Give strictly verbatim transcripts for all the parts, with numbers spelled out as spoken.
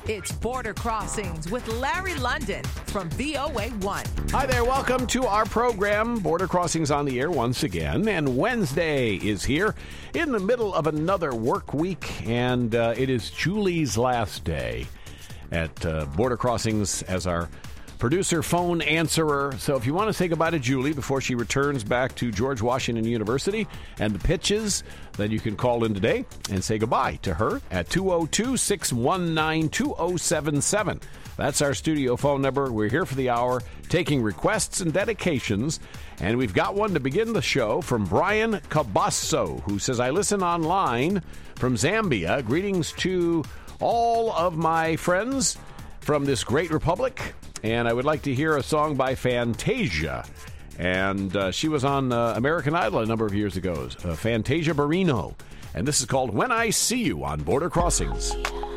It's Border Crossings with Larry London from V O A one. Hi there. Welcome to our program, Border Crossings on the air once again. And Wednesday is here in the middle of another work week, and uh, it is Julie's last day at uh, Border Crossings as our producer, phone answerer. So if you want to say goodbye to Julie before she returns back to George Washington University and the pitches, then you can call in today and say goodbye to her at two oh two, six one nine, two oh seven seven. That's our studio phone number. We're here for the hour taking requests and dedications. And we've got one to begin the show from Brian Cabasso, who says, I listen online from Zambia. Greetings to all of my friends from this great republic. And I would like to hear a song by Fantasia. And uh, she was on uh, American Idol a number of years ago. Uh, Fantasia Barrino. And this is called When I See You on Border Crossings.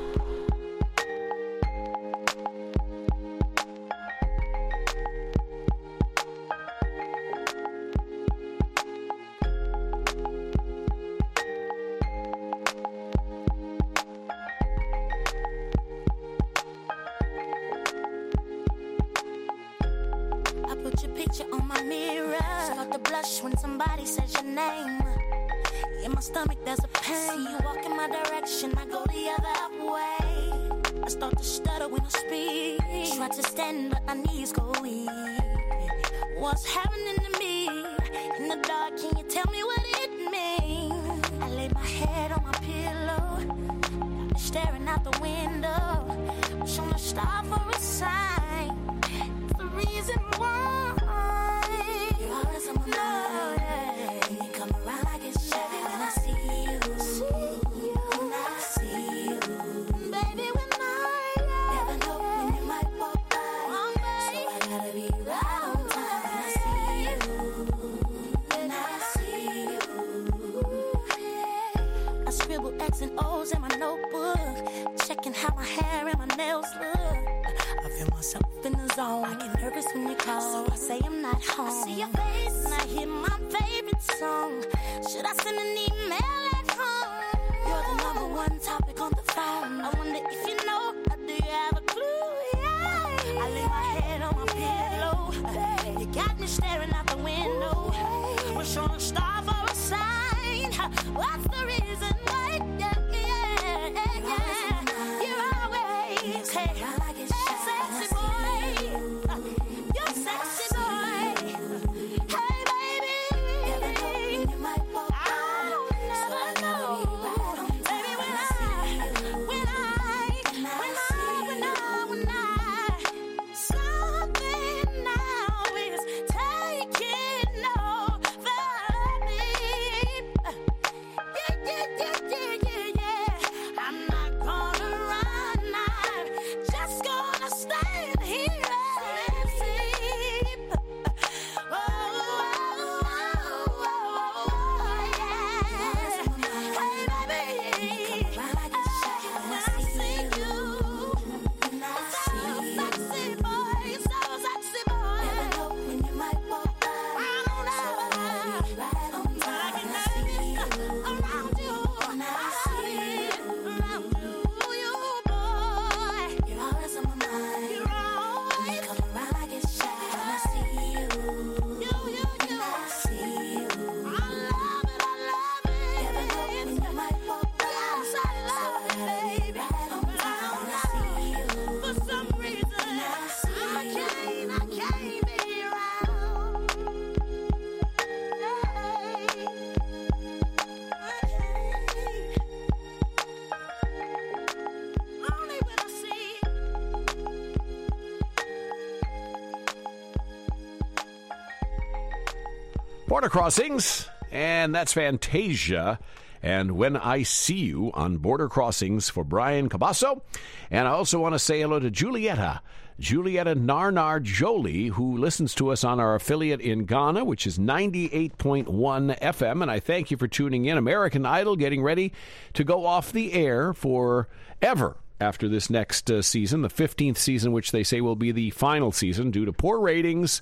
Border Crossings, and that's Fantasia, and When I See You on Border Crossings for Brian Cabasso. And I also want to say hello to Julietta, Julietta Narnar Jolie, who listens to us on our affiliate in Ghana, which is ninety-eight point one F M, and I thank you for tuning in. American Idol getting ready to go off the air forever after this next uh, season, the fifteenth season, which they say will be the final season due to poor ratings.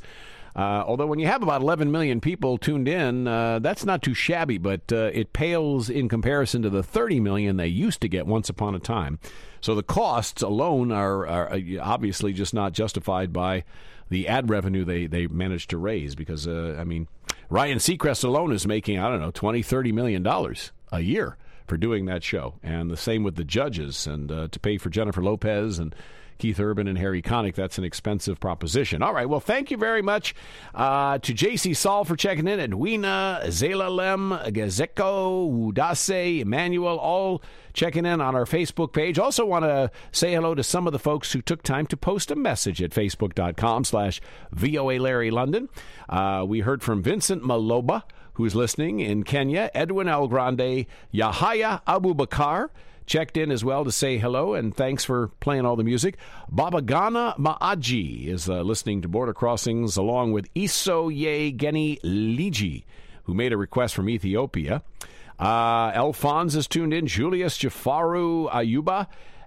Uh, although when you have about eleven million people tuned in, uh, that's not too shabby, but uh, it pales in comparison to the thirty million they used to get once upon a time. So the costs alone are, are obviously just not justified by the ad revenue they, they managed to raise because, uh, I mean, Ryan Seacrest alone is making, I don't know, twenty, thirty million dollars a year for doing that show. And the same with the judges. And uh, to pay for Jennifer Lopez and Keith Urban and Harry Connick, that's an expensive proposition. All right, well, thank you very much uh, to J C Saul for checking in, Edwina, Zelalem, Gazeko, Udase, Emmanuel, all checking in on our Facebook page. Also want to say hello to some of the folks who took time to post a message at facebook.com slash VOA Larry London. Uh, we heard from Vincent Maloba, who's listening in Kenya, Edwin El Grande, Yahaya Abubakar, checked in as well to say hello, and thanks for playing all the music. Babagana Maaji is uh, listening to Border Crossings, along with Isoye Geni Liji, who made a request from Ethiopia. Uh, Alphonse is tuned in. Julius Jafaru Ayuba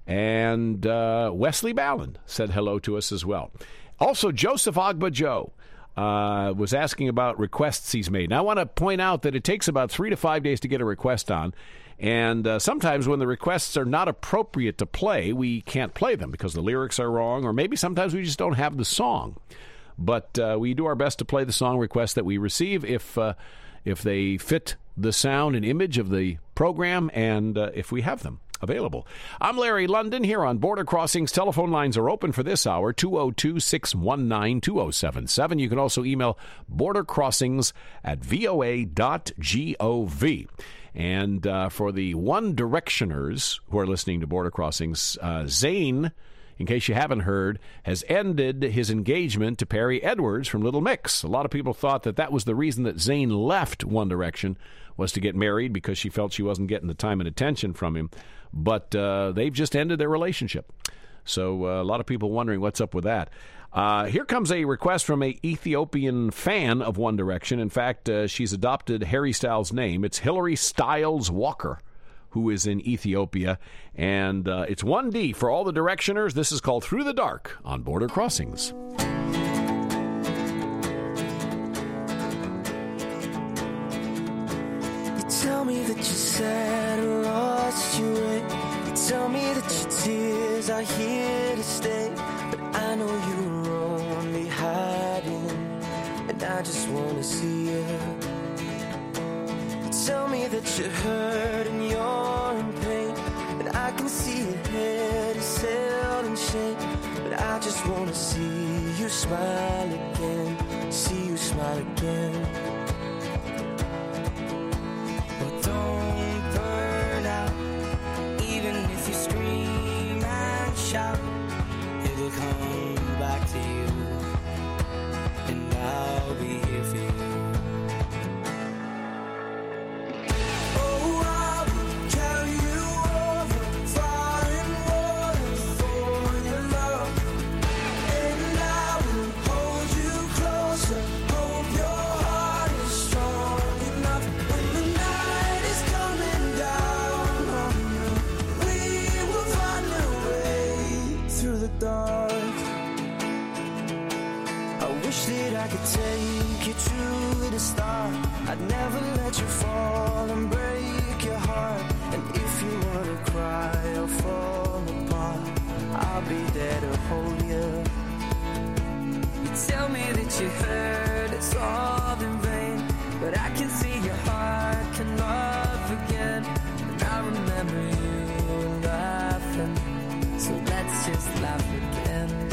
and uh, Wesley Ballin said hello to us as well. Also, Joseph Agba Joe uh, was asking about requests he's made. Now, I want to point out that it takes about three to five days to get a request on. And uh, sometimes when the requests are not appropriate to play, we can't play them because the lyrics are wrong, or maybe sometimes we just don't have the song. But uh, we do our best to play the song requests that we receive if uh, if they fit the sound and image of the program and uh, if we have them available. I'm Larry London here on Border Crossings. Telephone lines are open for this hour, two oh two, six one nine, two oh seven seven. You can also email bordercrossings at voa dot gov. And uh, for the One Directioners who are listening to Border Crossings, uh, Zayn, in case you haven't heard, has ended his engagement to Perry Edwards from Little Mix. A lot of people thought that that was the reason that Zayn left One Direction, was to get married because she felt she wasn't getting the time and attention from him. But uh, they've just ended their relationship. So uh, a lot of people wondering what's up with that. Uh, here comes a request from a Ethiopian fan of One Direction. In fact, uh, she's adopted Harry Styles' name. It's Hillary Styles Walker, who is in Ethiopia. And uh, it's one D for all the Directioners. This is called Through the Dark on Border Crossings. You tell me that you said I lost your way. You tell me that your tears are here to stay. But I know you were only hiding, and I just want to see you. You tell me that you're hurt and you're in pain, and I can see your head is held in shame. But I just want to see you smile again, see you smile again. But don't burn out, even if you scream and shout. It'll come back to you, and I'll be here for you. Oh, I will carry you over fire and water for your love, and I will hold you closer. Hope your heart is strong enough. When the night is coming down on you, we will find a way through the dark. I wish that I could take you to the start. I'd never let you fall and break your heart. And if you wanna cry or fall apart, I'll be there to hold you. You tell me that you heard it's all in vain, but I can see your heart can love again. And I remember you laughing, so let's just laugh again.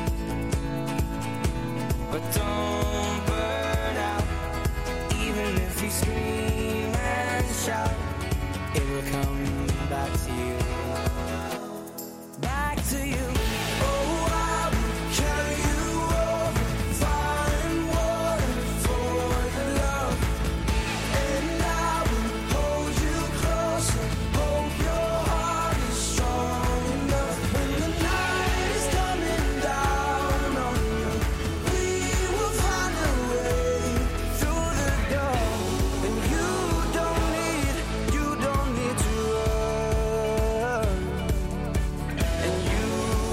But don't burn out, even if you scream and shout. It will come back to you, back to you. Oh, I will carry you over fire and water for your love, and I will hold you closer. Hope your heart is strong enough. When the night is coming down on you, we will find a way through the door. And you don't need, you don't need to run. And you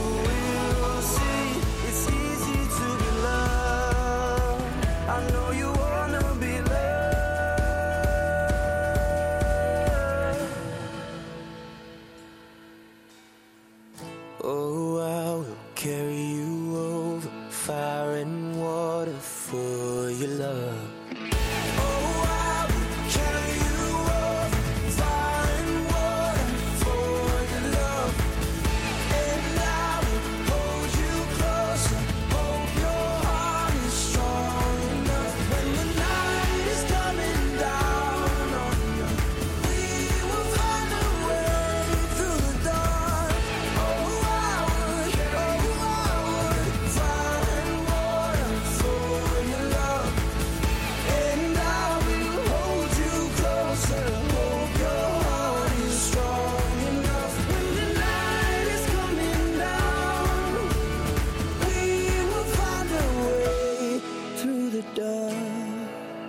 Oh, I will carry you over fire and water for your love. Oh, I will carry you over fire and water for your love. And I will hold you closer, hope your heart is strong enough. When the night is coming down on you, we will find a way through the dark. Oh, I would, oh, I would fire and water for your love. And I will hold you closer, hope your heart is strong enough. When the night is coming down, we will find a way through the dark.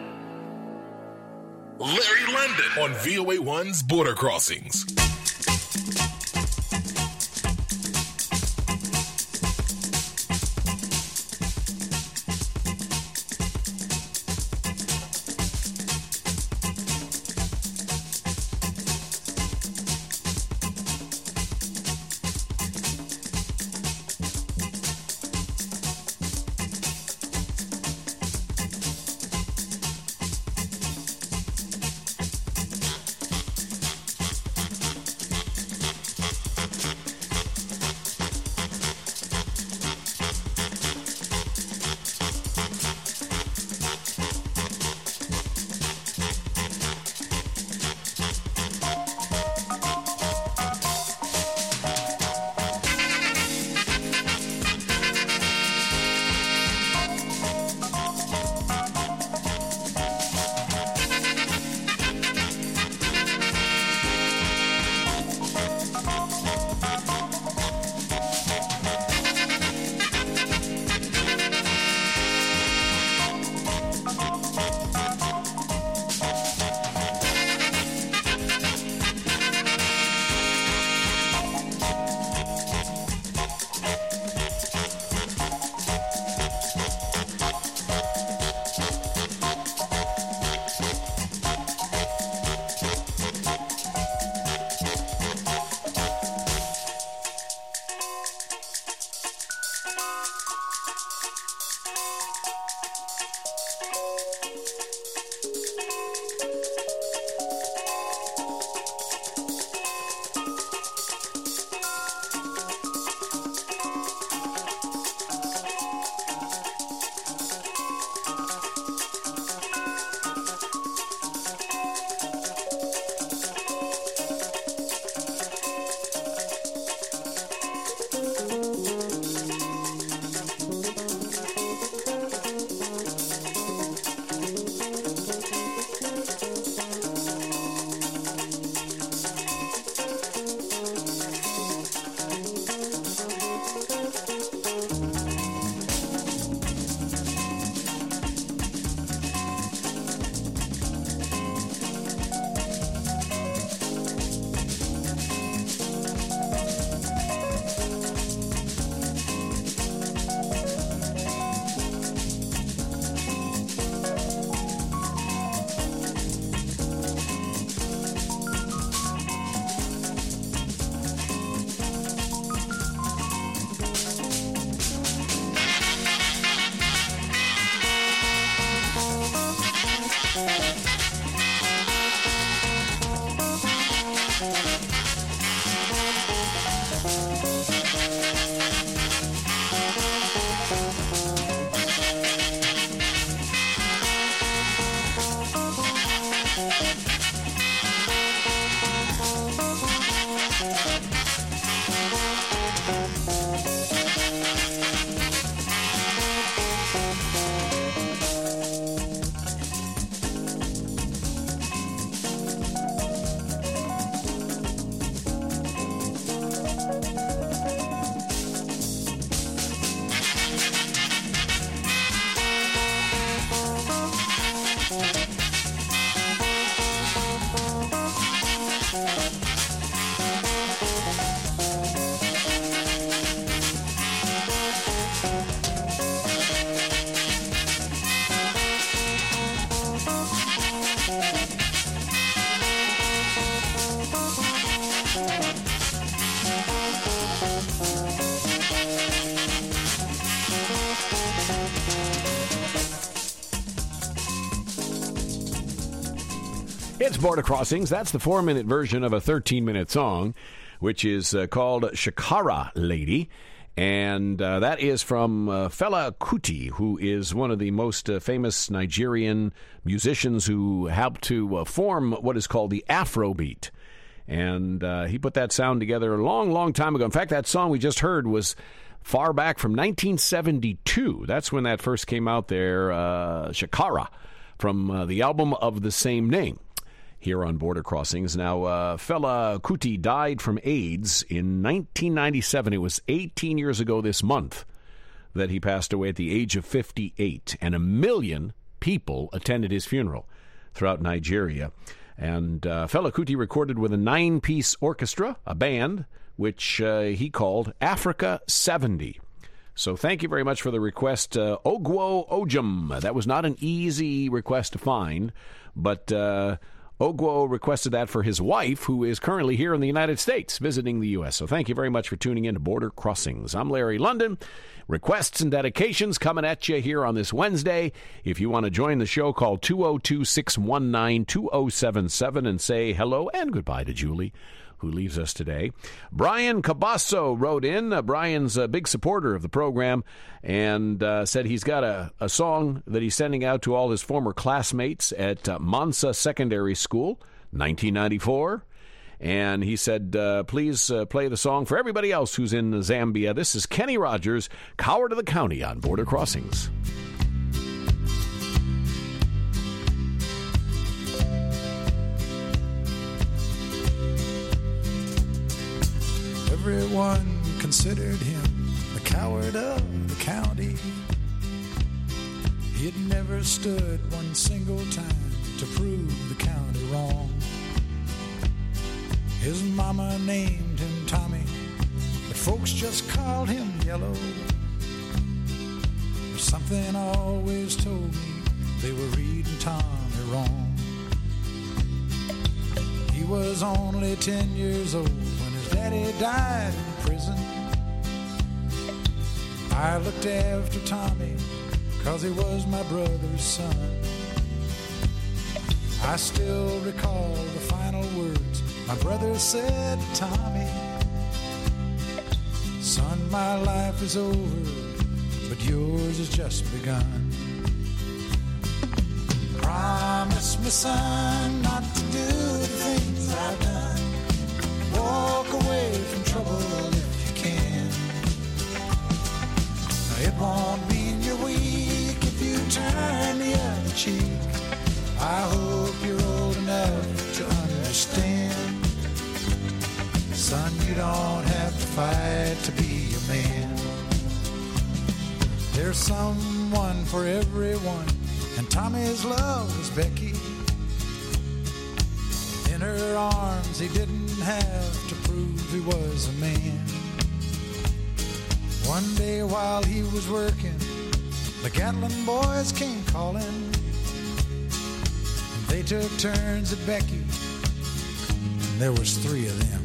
Larry London on V O A one's Border Crossings. It's Border Crossings. That's the four-minute version of a thirteen-minute song, which is uh, called Shakara Lady. And uh, that is from uh, Fela Kuti, who is one of the most uh, famous Nigerian musicians who helped to uh, form what is called the Afrobeat. And uh, he put that sound together a long, long time ago. In fact, that song we just heard was far back from nineteen seventy-two. That's when that first came out there, uh, Shakara, from uh, the album of the same name. Here on Border Crossings. Now, uh, Fela Kuti died from AIDS in nineteen ninety-seven. It was eighteen years ago this month that he passed away at the age of fifty-eight. And a million people attended his funeral throughout Nigeria. And uh, Fela Kuti recorded with a nine-piece orchestra, a band, which uh, he called Africa seventy. So thank you very much for the request, uh, Ogwo Ojum. That was not an easy request to find, but... Uh, Ogwo requested that for his wife, who is currently here in the United States, visiting the U S. So thank you very much for tuning in to Border Crossings. I'm Larry London. Requests and dedications coming at you here on this Wednesday. If you want to join the show, call two oh two, six one nine, two oh seven seven and say hello and goodbye to Julie, who leaves us today. Brian Cabasso wrote in. Uh, Brian's a big supporter of the program and uh, said he's got a, a song that he's sending out to all his former classmates at uh, Mansa Secondary School, nineteen ninety-four. And he said, uh, please uh, play the song for everybody else who's in Zambia. This is Kenny Rogers, Coward of the County on Border Crossings. Everyone considered him the coward of the county. He had never stood one single time to prove the county wrong. His mama named him Tommy, but folks just called him Yellow. There's something always told me they were reading Tommy wrong. He was only ten years old when his daddy died in prison. I looked after Tommy 'cause he was my brother's son. I still recall the final words my brother said to Tommy. Son, my life is over, but yours has just begun. Promise me, son, not to do the things I've done. Walk away from trouble if you can. Now, it won't mean you're weak if you turn the other cheek. I hope you're old enough to understand. Son, you don't have to fight to be a man. There's someone for everyone, and Tommy's love was Becky. In her arms he didn't have to prove he was a man. One day while he was working, the Gatlin boys came calling. And they took turns at Becky, and there was three of them.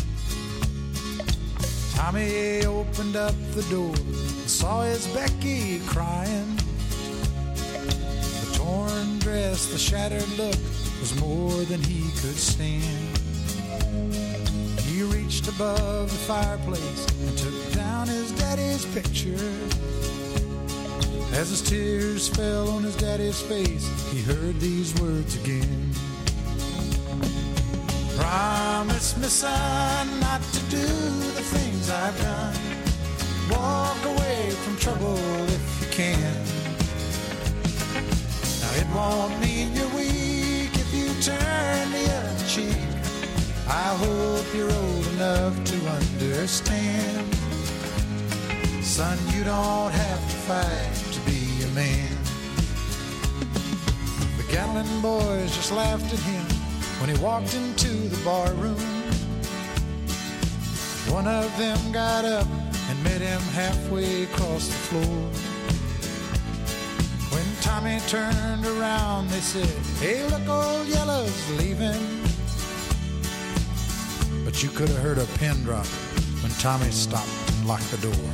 Tommy opened up the door and saw his Becky crying. The torn dress, the shattered look was more than he could stand. He reached above the fireplace and took down his daddy's picture. As his tears fell on his daddy's face, he heard these words again. Promise me, son, not to do the things I've done. Walk away from trouble if you can. Now, it won't mean you're weak if you turn the other cheek. I hope you're old enough to understand. Son, you don't have to fight to be a man. The Gatlin boys just laughed at him when he walked into the bar room. One of them got up and met him halfway across the floor. When Tommy turned around, they said, "Hey, look, old Yellow's leaving." But you could have heard a pin drop when Tommy stopped and locked the door.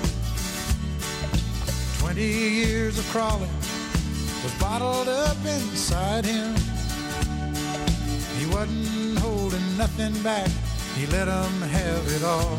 Twenty years of crawling was bottled up inside him. wasn't holding nothing back. He let 'em have it all.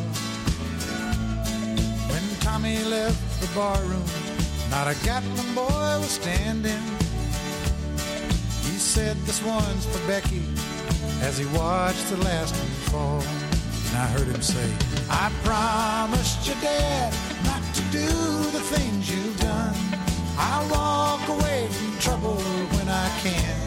When Tommy left the barroom, not a Gatlin boy was standing. He said, "This one's for Becky," as he watched the last one fall. And I heard him say, "I promised your dad not to do the things you've done. I'll walk away from trouble when I can.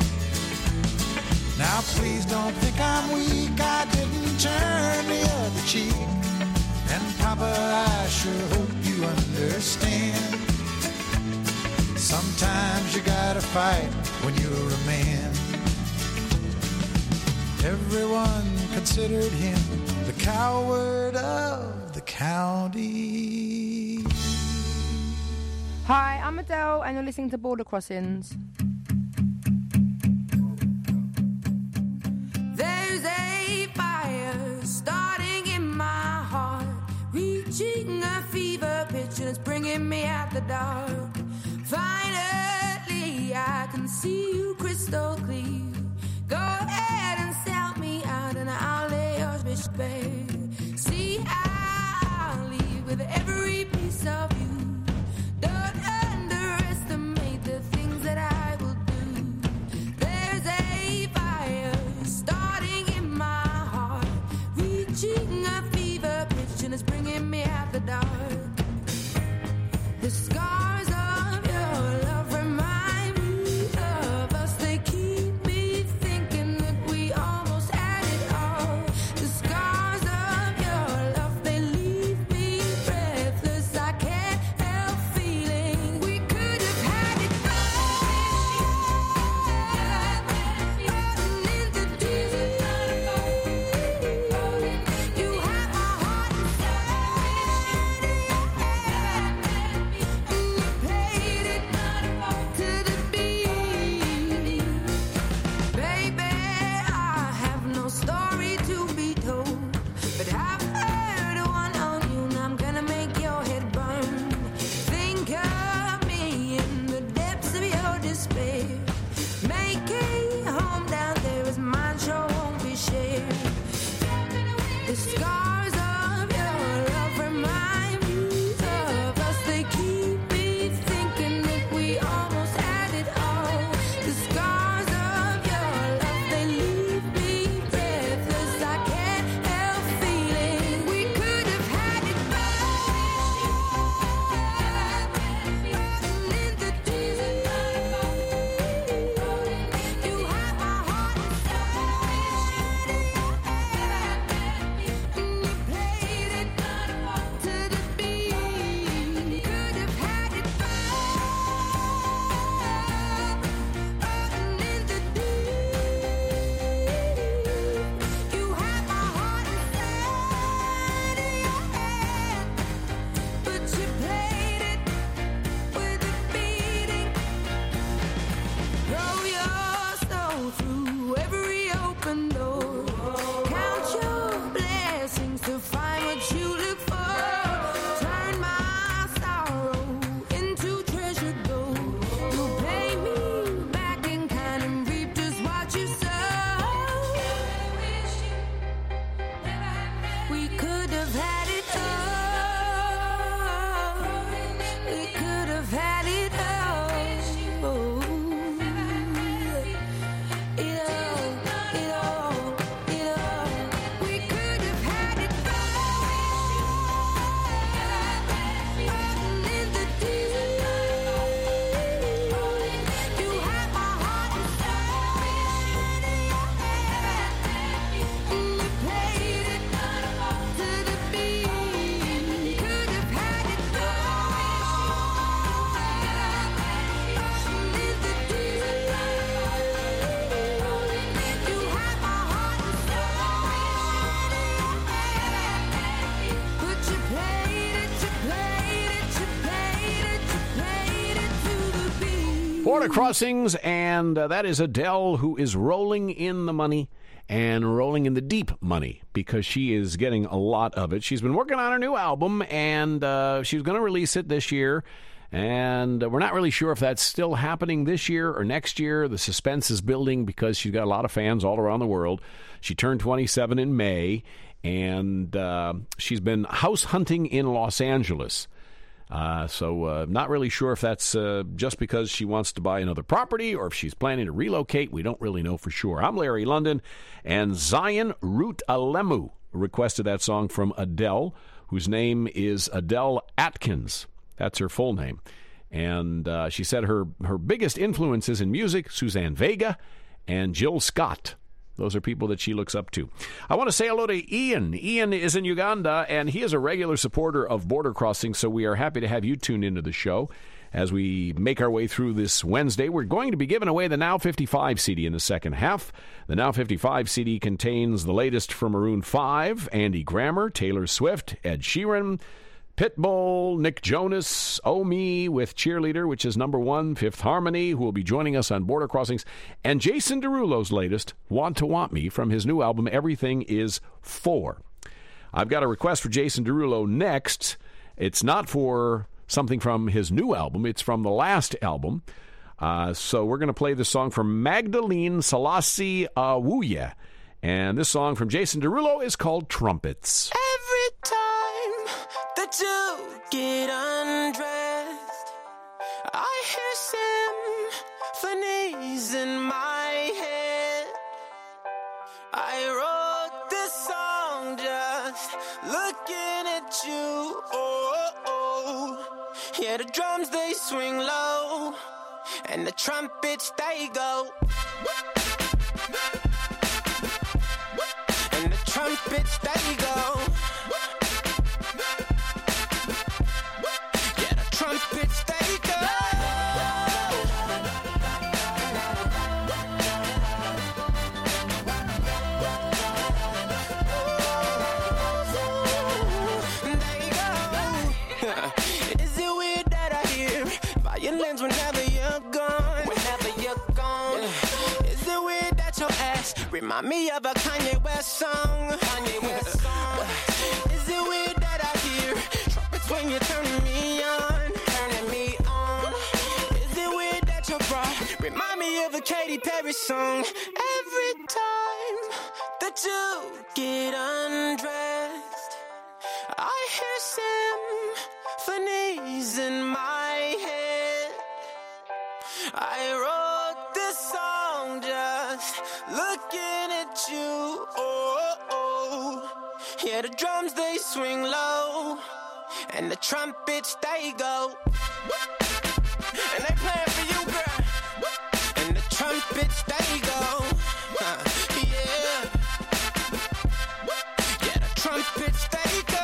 Now please don't think I'm weak, I didn't turn the other cheek. And Papa, I sure hope you understand. Sometimes you gotta fight when you're a man." Everyone considered him the coward of the county. Hi, I'm Adele, and you're listening to Border Crossings. There's a fire starting in my heart, reaching a fever pitch, and it's bringing me out the dark. Finally, I can see you crystal clear. Go ahead and sell me out, and I'll lay yours bitch bare. See, I'll leave with every piece of you. Don't underestimate the things that I will do. There's a fire starting in my heart, reaching a fever pitch, and it's bringing me out the dark. The scars of your love remind me of us. They keep me thinking that we almost had it all. The scars of your love, they leave me breathless. I can't help feeling we could have had it all. Rolling in the deep. You have my heart inside. And you played it to the beat. Baby, I have no story to be told, but I've heard one on you, and I'm gonna make your head burn. Think of me in the depths of your despair. Make a home down there as mine sure won't be shared. The scars of your love remind me of us. They keep me thinking that we almost had it all. The scars of your love, they leave me breathless. I can't help feeling we could have had it all. Rolling in the deep. You have my heart inside. And you played it to the beat. Could have had it all. Rolling in the deep. You have my heart inside of your hand, but you played it with a beating. Throw your soul through every open door. Count your blessings to find what you look for. Turn my sorrow into treasure gold. You'll pay me back in kind and reap just what you sow. We could have had it all. We could have had it all. It all, it all, it all. We could have had it all. Rolling in the deep. You have my heart inside of your hand. And you played it to the beat. Could have had it all. Rolling in the deep. You have my heart inside of your hand. But you played it, you played it, you played it, you played it to the beat. Border Crossings, and uh, that is Adele, who is rolling in the money and rolling in the deep money because she is getting a lot of it. She's been working on her new album, and uh, she's going to release it this year. And we're not really sure if that's still happening this year or next year. The suspense is building because she's got a lot of fans all around the world. She turned twenty-seven in May, and uh, she's been house hunting in Los Angeles. Uh, so uh, not really sure if that's uh, just because she wants to buy another property or if she's planning to relocate. We don't really know for sure. I'm Larry London, and Zion Root Alemu requested that song from Adele, whose name is Adele Atkins. That's her full name. And uh, she said her, her biggest influences in music, Suzanne Vega and Jill Scott. Those are people that she looks up to. I want to say hello to Ian. Ian is in Uganda, and he is a regular supporter of Border Crossing, so we are happy to have you tuned into the show. As we make our way through this Wednesday, we're going to be giving away the Now fifty-five C D in the second half. The Now fifty-five C D contains the latest from Maroon five, Andy Grammer, Taylor Swift, Ed Sheeran, Pitbull, Nick Jonas, Oh Me with Cheerleader, which is number one, Fifth Harmony, who will be joining us on Border Crossings, and Jason Derulo's latest, Want to Want Me, from his new album, Everything Is Four. I've got a request for Jason Derulo next. It's not for something from his new album. It's from the last album. Uh, so we're going to play the song from Magdalene Selassie Awuye. And this song from Jason Derulo is called Trumpets. Every time that you get undressed, I hear symphonies in my head. I wrote this song just looking at you. Oh, oh. Yeah, the drums, they swing low, and the trumpets, they go. And the trumpets, they go. Yeah, the trumpets, they go. They go. Is it weird that I hear violins whenever you're gone? Whenever you're gone. Yeah. Is it weird that your ass remind me of a Kanye West song? Kanye West song. Is it weird that I hear trumpets when you're turning me on? Turning me on. Is it weird that your bra remind me of a Katy Perry song? Every time that you get undressed, I hear symphonies in my head. I wrote this song just looking at you. Oh, oh. Yeah, the drums, they swing low, and the trumpets, they go. And they playing for you, girl. And the trumpets, they go. Huh, yeah. Yeah, the trumpets, they go.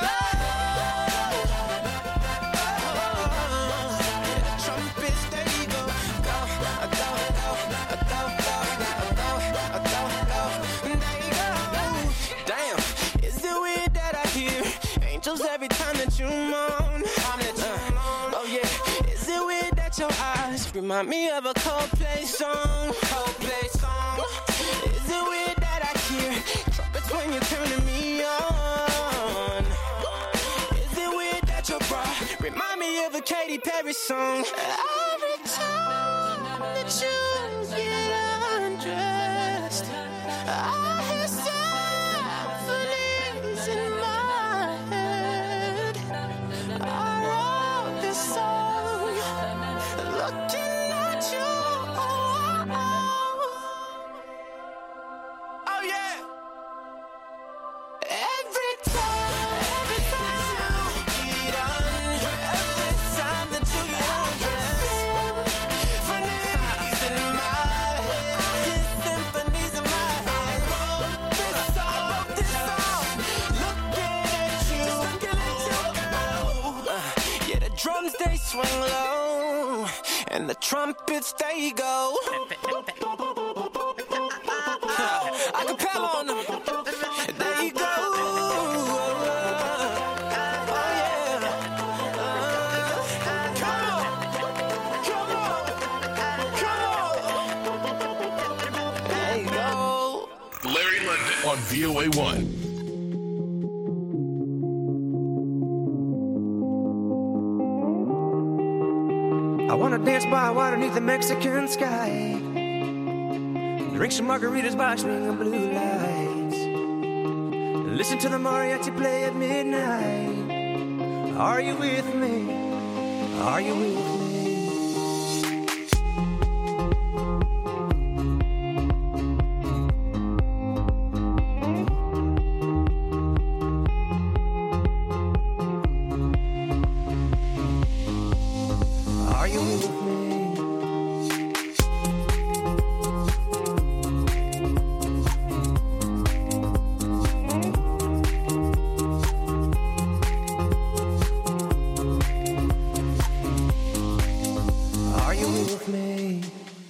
Yeah, the trumpets, they go. Go, go, go, go, go, go, go, go. They go. Damn, is it weird that I hear angels every time that you moan? Uh, oh yeah, is it weird that your eyes remind me of a Coldplay song? Coldplay song. Is it weird that I hear trumpets when you're turning me on? Is it weird that your bra remind me of a Katy Perry song? Every time that you get undressed, I hear symphonies in my head. I wrote this song looking at you. Oh yeah. Every time, every time you get undressed, every time that you get undressed, symphonies in my head, symphonies in my head. I wrote this song, looking at you, looking at you, girl. Uh, yeah, the drums, they swing low, and the trumpets, they go. Acapella on them. There you go. Oh, yeah. Uh, come on. Come on. Come on. There you go. Larry London on V O A one. I wanna dance by water beneath the Mexican sky. Drink some margaritas by swinging blue lights. Listen to the mariachi play at midnight. Are you with me? Are you with me? Are you with me? Are you with me?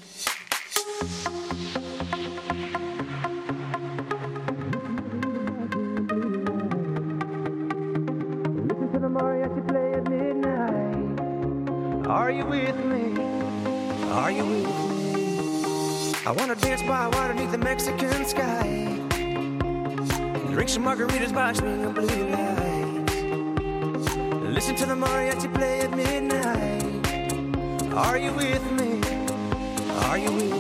Listen to the mariachi play at midnight. Are you with me? Are you with me? I wanna dance by water beneath the Mexican sky. Drink some margaritas by swinging blue lights. Listen to the mariachi play at midnight. Are you with me? Are you with me?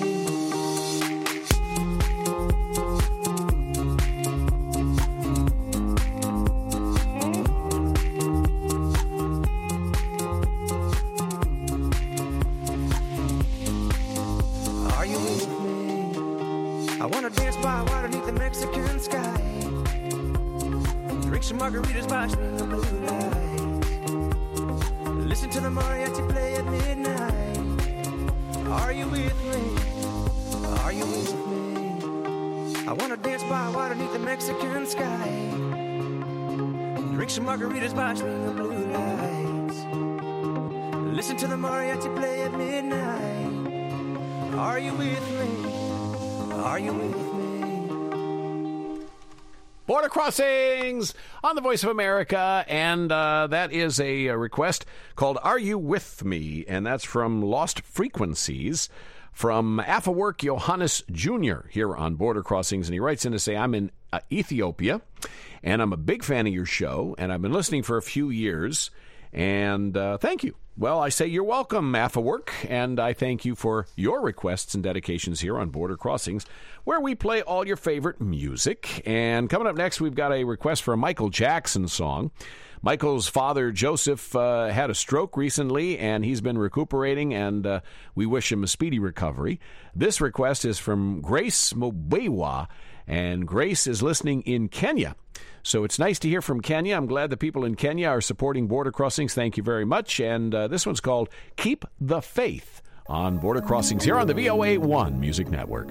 Are you with me? I wanna dance by water beneath the Mexican sky. Drink some margaritas by swinging blue lights. Listen to the mariachi play at midnight. Are you with me? Are you with me? I wanna dance by water beneath the Mexican sky. Drink some margaritas by swinging blue lights. Listen to the mariachi play at midnight. Are you with me? Are you with me? Border Crossings on the Voice of America, and uh, that is a, a request called Are You With Me? And that's from Lost Frequencies from Afewerk Johannes Junior here on Border Crossings. And he writes in to say, I'm in uh, Ethiopia, and I'm a big fan of your show, and I've been listening for a few years, and uh, thank you. Well, I say you're welcome, Afewerk, and I thank you for your requests and dedications here on Border Crossings, where we play all your favorite music. And coming up next, we've got a request for a Michael Jackson song. Michael's father, Joseph, uh, had a stroke recently, and he's been recuperating, and uh, we wish him a speedy recovery. This request is from Grace Mobewa, and Grace is listening in Kenya. So it's nice to hear from Kenya. I'm glad the people in Kenya are supporting Border Crossings. Thank you very much. And uh, this one's called Keep the Faith on Border Crossings here on the V O A one Music Network.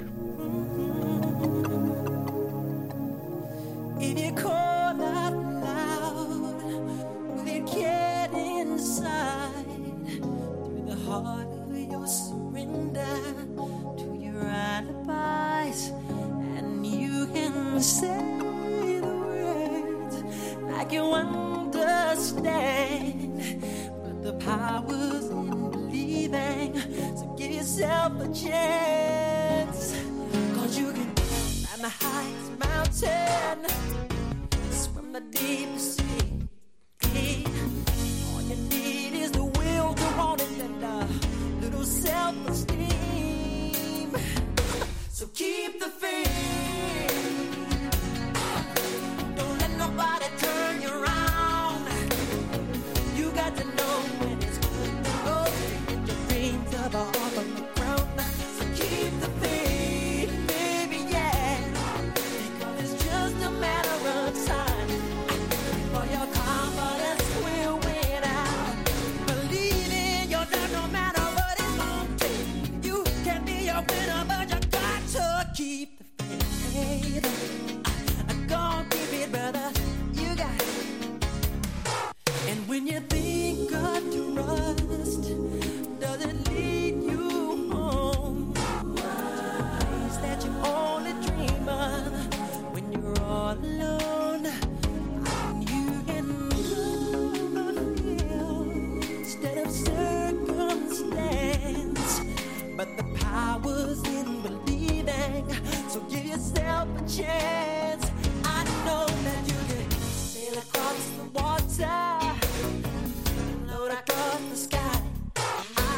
If you call out loud, will it get inside through the heart of your surrender to your alibis, and you can say the words like you understand, but the power's in believing, so give yourself a chance, 'cause you can climb the highest mountain, swim the deepest sea. All you need is the will to want it and a little self-esteem. So keep the faith. Don't let nobody turn you around. You got to know when it's good to go. Get your dreams up off of the ground. So keep the faith, baby, yeah. Because it's just a matter of time for your confidence will win out. Believe in yourself no matter what it's gonna take. You can be a winner, but you got to keep the faith. Go keep it, brother. You got it. And when you think of trust, does it lead you home? Place that you only dream of when you're all alone. And you can feel instead of circumstance, but the power's in believing. So give yourself a chance. I know that you can sail across the water, float across the sky. I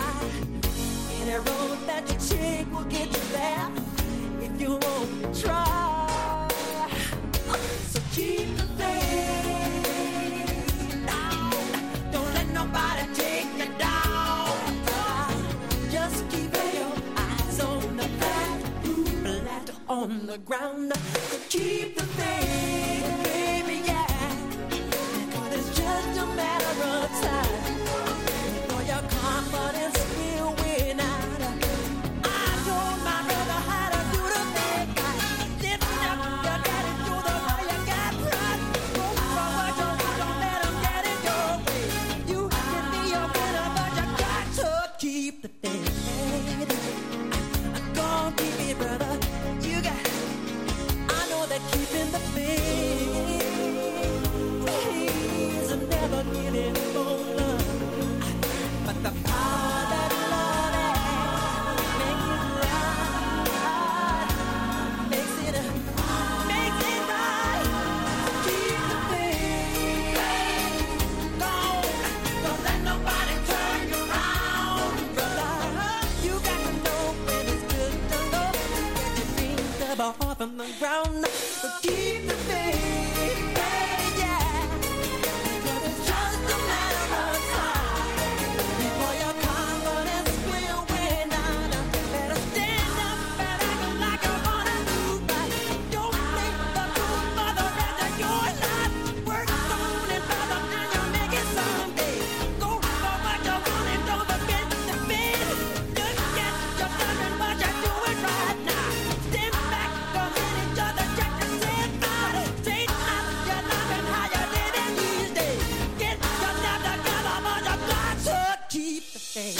on. Keep the faith, yeah. But it's just a matter of time before your confidence will win out. Better stand up and act like you wanna do right. Don't make the fool for the rest of your life. Work on it, brother, and you'll make it someday. Go for what you want and don't forget the bid. Just get your something, but you're doing right now. Stand back a minute, just to check and say about it. Straighten up your life and how you live in these days. Get yourself together, but you got to keep the faith.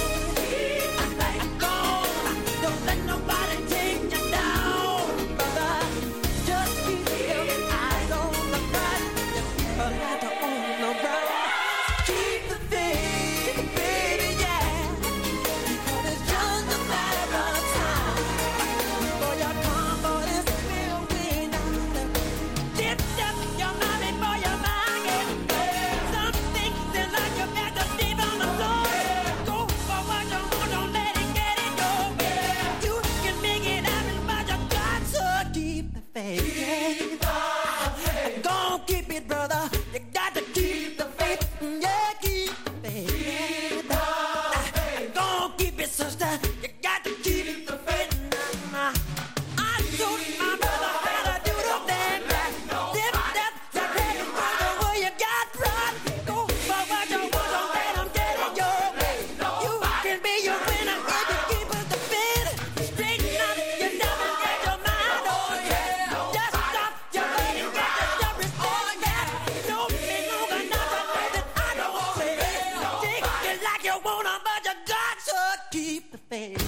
Go, don't let nobody take you down, brother. Just keep your eyes on the prize. But not on the ground. Keep the faith, baby, yeah. Because it's just a matter of time before your confidence will win out. Lift up your mind before your mind gets cold. Some things in life you got to leave on the floor. Go for what you want, don't let it get in your way. You can make it happen, but you got to keep the faith. Go on, keep it, brother. You got to keep the faith. Yeah, keep the faith. Go on, keep it, sister. You got to keep the faith. I told my brother how to do the thing right. Lift up your head and brother, where you got pride. Go for what you want, don't let 'em get in your way. You can be your winner if you keep it the faith. Straighten up your love and get your mind on track. Just stop your brain and get yourself on that. Don't be long enough to know that I don't say. Take it like you wanna, but you got to keep the faith.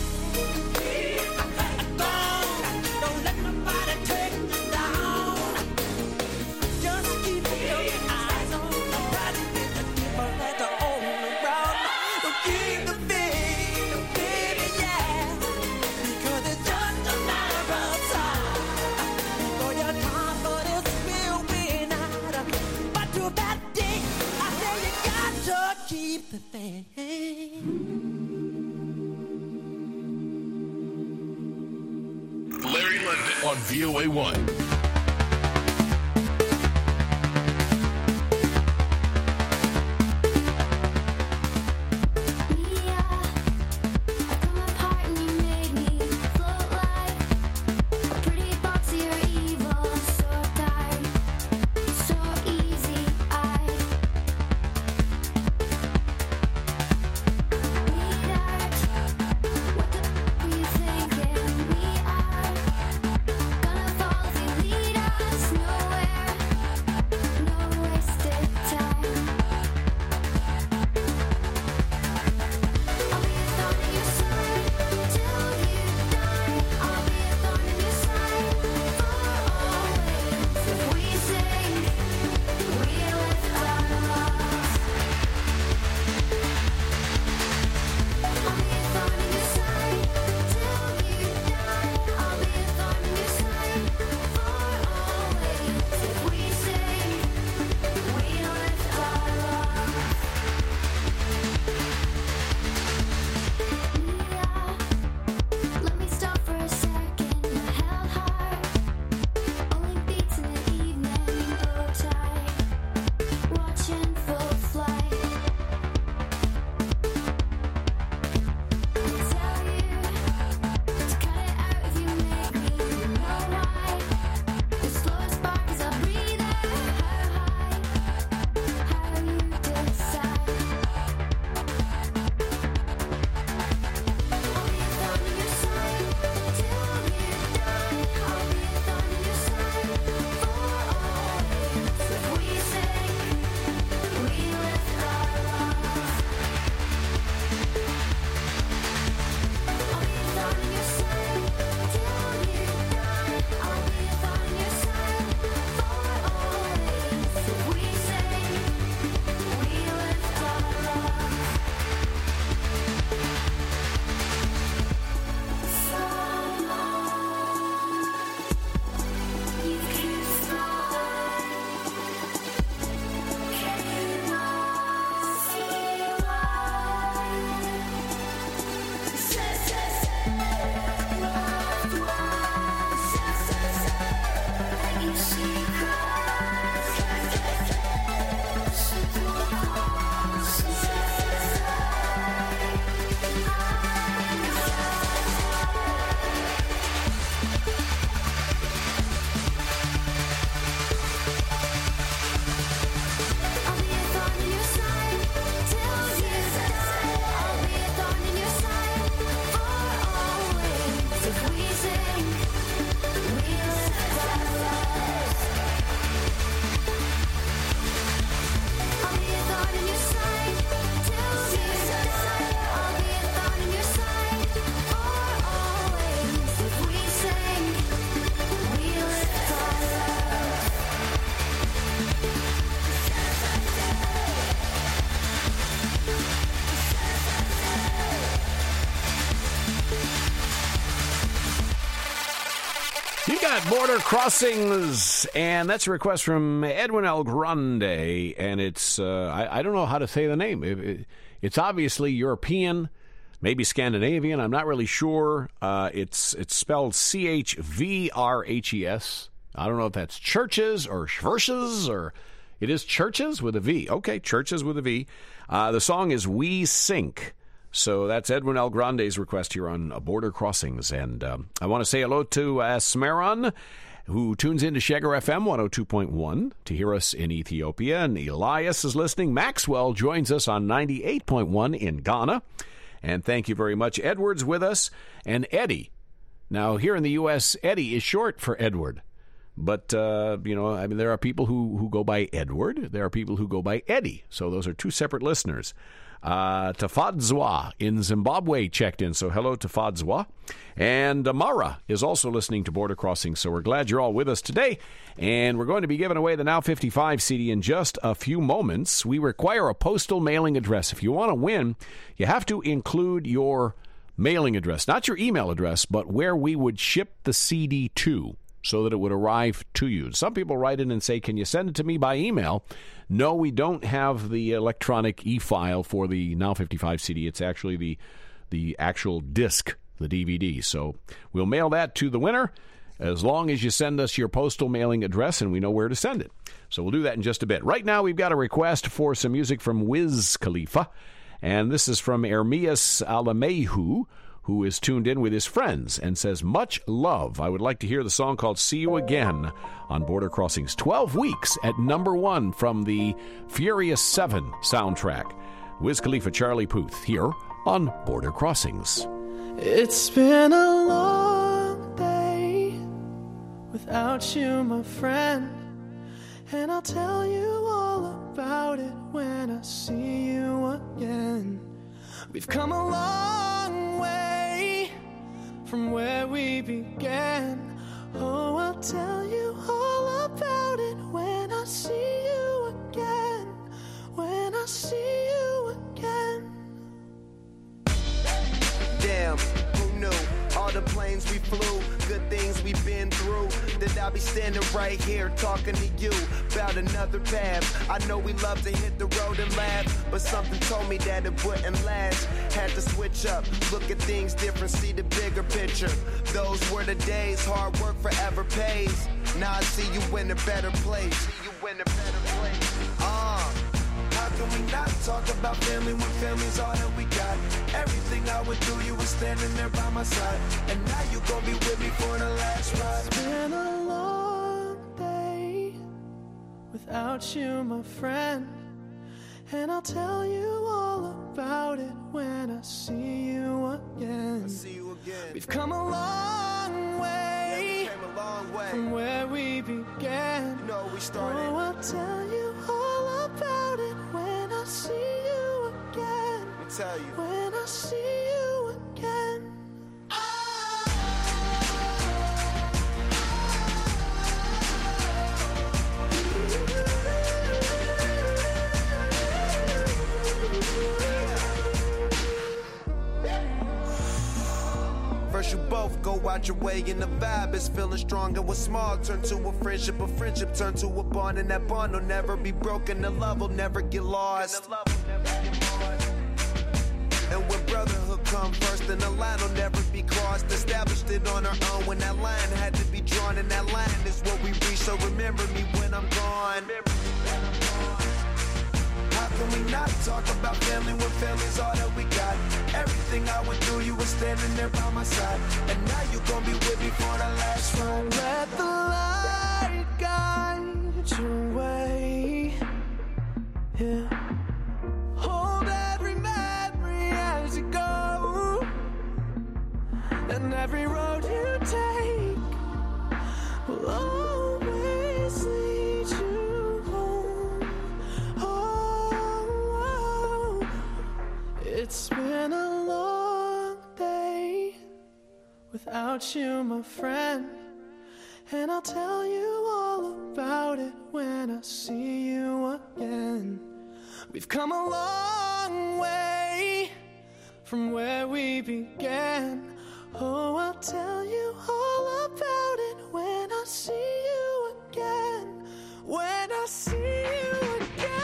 Go on, don't let nobody take you down. Just keep your eyes on the prize and get the people that are on the ground. Keep the faith, baby, yeah. Because it's just a matter of time before your confidence will win out. But to that day, I say you got to keep the faith. Larry London on V O A one. What the, you thinking we are gonna fall if we minute, Border Crossings, and that's a request from Edwin El Grande, and it's, uh, I, I don't know how to say the name. It, it, it's obviously European, maybe Scandinavian, I'm not really sure. Uh, it's it's spelled C H V R H E S. I don't know if that's churches or schversches, or it is churches with a V. Okay, churches with a V. Uh, the song is We Sink. So that's Edwin El Grande's request here on Border Crossings. And um, I want to say hello to uh, Smeron, who tunes into Sheger F M one oh two point one to hear us in Ethiopia. And Elias is listening. Maxwell joins us on ninety-eight point one in Ghana. And thank you very much. Edward's with us. And Eddie. Now, here in the U S, Eddie is short for Edward. But, uh, you know, I mean, there are people who, who go by Edward. There are people who go by Eddie. So those are two separate listeners. Uh, Tafadzwa in Zimbabwe checked in. So hello, Tafadzwa. And Amara is also listening to Border Crossing. So we're glad you're all with us today. And we're going to be giving away the Now fifty-five C D in just a few moments. We require a postal mailing address. If you want to win, you have to include your mailing address. Not your email address, but where we would ship the C D to, so that it would arrive to you. Some people write in and say, can you send it to me by email? No, we don't have the electronic e-file for the Now fifty-five C D. It's actually the the actual disc, the D V D. So we'll mail that to the winner as long as you send us your postal mailing address and we know where to send it. So we'll do that in just a bit. Right now, we've got a request for some music from Wiz Khalifa. And this is from Ermias Alamehu, who is tuned in with his friends and says, much love. I would like to hear the song called See You Again on Border Crossings. twelve weeks at number one from the Furious seven soundtrack. Wiz Khalifa, Charlie Puth here on Border Crossings. It's been a long day without you, my friend, and I'll tell you all about it when I see you again. We've come a long way from where we began. Oh, I'll tell you all about it when I see you again. When I see you again. Damn, who knew? All the planes we flew, good things we've been through. That I'll be standing right here talking to you about another path. I know we love to hit the road and laugh, but something told me that it wouldn't last. Had to switch up, look at things different, see the bigger picture. Those were the days, hard work forever pays. Now I see you in a better place. See you in a better place. Uh. How can we not talk about family when family's all that we got? Everything I went through, you were standing there by my side. And now you gon' be with me for the last ride. It's been a long day without you, my friend, and I'll tell you all about it when I see you again. I see you again. We've come a long way, yeah, we came a long way from where we began. You know we started. Oh, I'll tell you all about it when I see you again. Let me tell you. When I see you again. First you both go out your way and the vibe is feeling strong, and what's small turn to a friendship, a friendship turn to a bond, and that bond will never be broken, the love will never get lost. And when brotherhood come first, then the line will never be crossed. Established it on our own when that line had to be drawn, and that line is what we reach, so remember me when I'm gone. How can we not talk about family when family's all that we got? Everything I went through, you were standing there by my side. And now you gon' be with me for the last ride. Let the light guide your way. Yeah. Hold every memory as you go, and every road you take will always lead you home. Oh, it's been a long day without you, my friend, and I'll tell you all about it when I see you again. We've come a long way from where we began. Oh, I'll tell you all about it when see you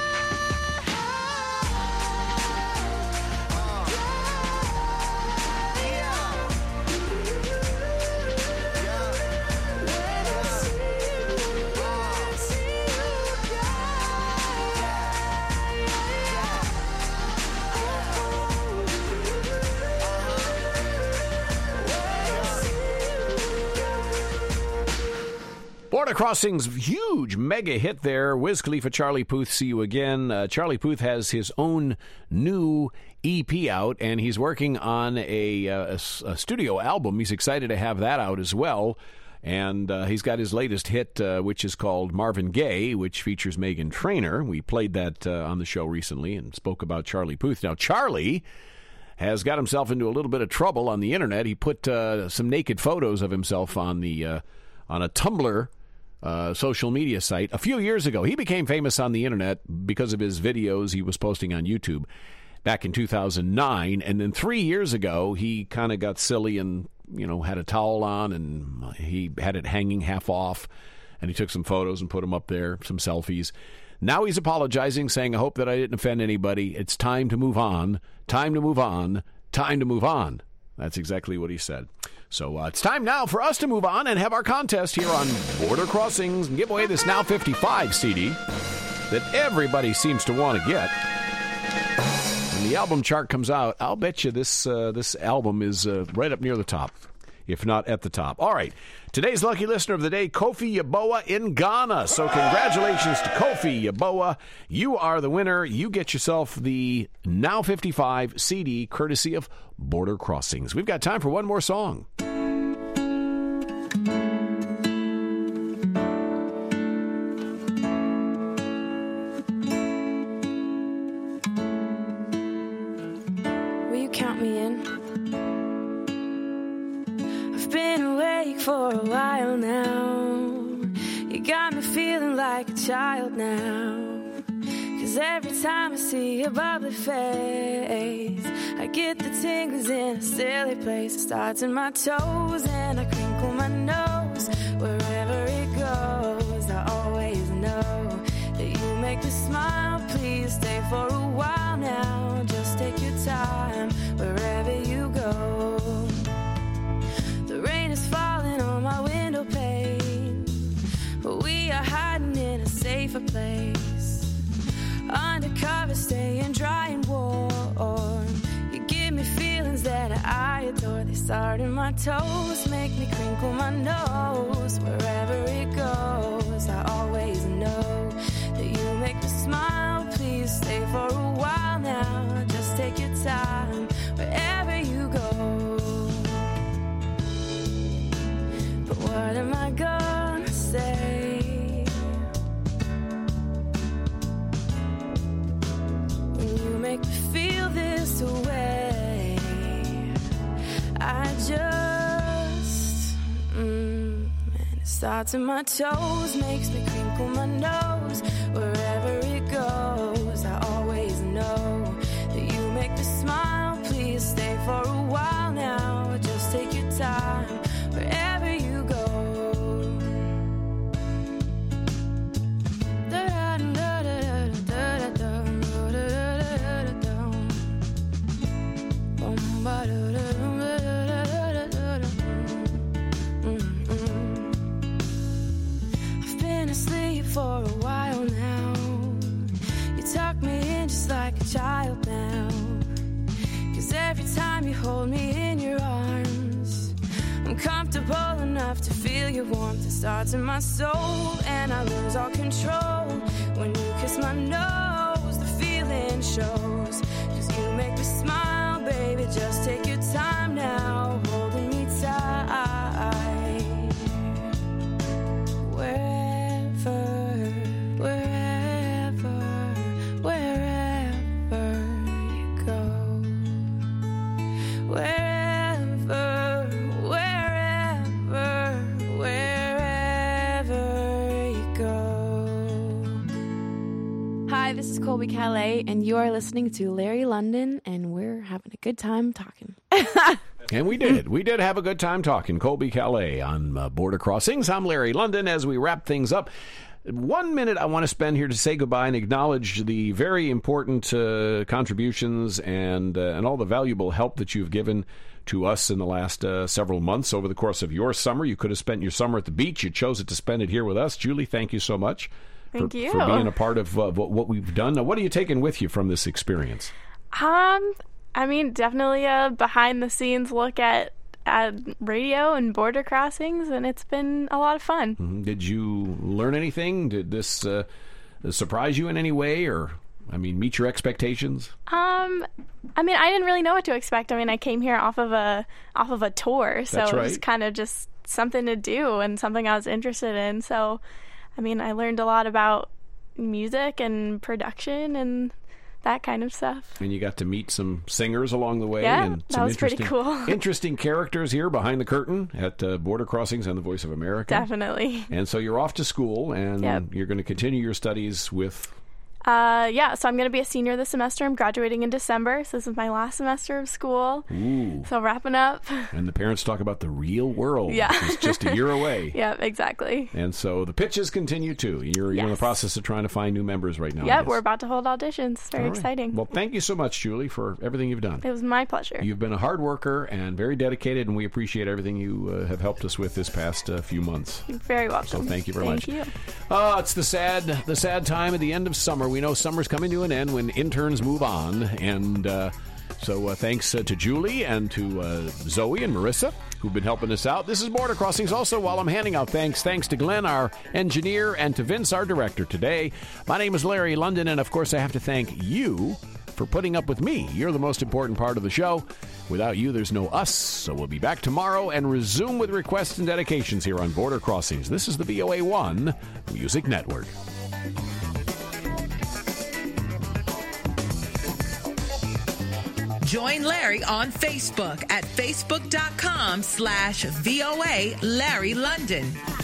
Border Crossings, huge mega hit there. Wiz Khalifa, Charlie Puth, See You Again. Uh, Charlie Puth has his own new E P out, and he's working on a, uh, a, a studio album. He's excited to have that out as well. And uh, he's got his latest hit, uh, which is called Marvin Gaye, which features Meghan Trainor. We played that uh, on the show recently and spoke about Charlie Puth. Now, Charlie has got himself into a little bit of trouble on the internet. He put uh, some naked photos of himself on the uh, on a Tumblr uh, social media site a few years ago. He became famous on the internet because of his videos he was posting on YouTube back in two thousand nine. And then three years ago, he kind of got silly and, you know, had a towel on and he had it hanging half off. And he took some photos and put them up there, some selfies. Now he's apologizing, saying, I hope that I didn't offend anybody. It's time to move on. Time to move on. Time to move on. That's exactly what he said. So uh, it's time now for us to move on and have our contest here on Border Crossings and give away this Now fifty-five C D that everybody seems to want to get. When the album chart comes out, I'll bet you this uh, this album is uh, right up near the top, if not at the top. All right, today's lucky listener of the day, Kofi Yaboa in Ghana. So congratulations to Kofi Yaboa. You are the winner. You get yourself the Now fifty-five C D courtesy of Border Crossings. We've got time for one more song. Will you count me in? I've been awake for a while now. You got me feeling like a child now. Cause every time I see your bubbly face, I get the tingles in a silly place. It starts in my toes and I crinkle my nose. Wherever it goes, I always know that you make me smile. Please stay for a while now. Just take your time wherever you go. The rain is falling on my window pane, but we are hiding in a safer place. Undercover, staying dry and warm. You give me feelings that I adore. They start in my toes, make me crinkle my nose. Wherever it goes, I always know that you make me smile. Please stay for a while now. Just take your time wherever you go. But what am I gonna say? Make me feel this way. I just mm, and it starts in my toes, makes me crinkle my nose. Wherever it goes, I always know that you make me smile. Please stay for a while now. Just take your time wherever you go. I've been asleep for a while now. You tuck me in just like a child now. Cause every time you hold me in your arms, I'm comfortable enough to feel your warmth. It starts in my soul and I lose all control. When you kiss my nose, the feeling shows. Cause you make me smile, baby, just take your time now, holding me tight. Wherever, wherever, wherever you go. Wherever, wherever, wherever you go. Hi, this is Colby Calais, and you are listening to Larry London, and we're having a good time talking. And we did. We did have a good time talking. Colby Calais on uh, Border Crossings. I'm Larry London. As we wrap things up, one minute I want to spend here to say goodbye and acknowledge the very important uh, contributions and uh, and all the valuable help that you've given to us in the last uh, several months over the course of your summer. You could have spent your summer at the beach. You chose it to spend it here with us. Julie, thank you so much Thank for, you. for being a part of uh, what, what we've done. Now, what are you taking with you from this experience? Um, I mean, definitely a behind-the-scenes look at, at radio and border crossings, and it's been a lot of fun. Mhm. Did you learn anything? Did this uh, surprise you in any way, or, I mean, meet your expectations? Um, I mean, I didn't really know what to expect. I mean, I came here off of a off of a tour, so That's it was right. kind of just something to do and something I was interested in. So, I mean, I learned a lot about music and production and that kind of stuff. And you got to meet some singers along the way. Yeah, and that some was pretty interesting, cool. interesting characters here behind the curtain at uh, Border Crossings and the Voice of America. Definitely. And so you're off to school, and Yep. you're going to continue your studies with... Uh, yeah, so I'm going to be a senior this semester. I'm graduating in December, so this is my last semester of school. Ooh. So wrapping up. And the parents talk about the real world. Yeah. It's just a year away. Yeah, exactly. And so the pitches continue, too. You're, you're in the Yes. process of trying to find new members right now. I Yep, guess. we're about to hold auditions. Very All right. exciting. Well, thank you so much, Julie, for everything you've done. It was my pleasure. You've been a hard worker and very dedicated, and we appreciate everything you uh, have helped us with this past uh, few months. You're very welcome. So thank you very Thank much. you. Uh, it's the sad, the sad time at the end of summer. We know summer's coming to an end when interns move on, and uh, so uh, thanks uh, to Julie and to uh, Zoe and Marissa who've been helping us out. This is Border Crossings. Also, while I'm handing out thanks, thanks to Glenn, our engineer, and to Vince, our director today. My name is Larry London, and of course, I have to thank you for putting up with me. You're the most important part of the show. Without you, there's no us. So we'll be back tomorrow and resume with requests and dedications here on Border Crossings. This is the V O A one Music Network. Join Larry on Facebook at facebook.com slash VOA Larry London.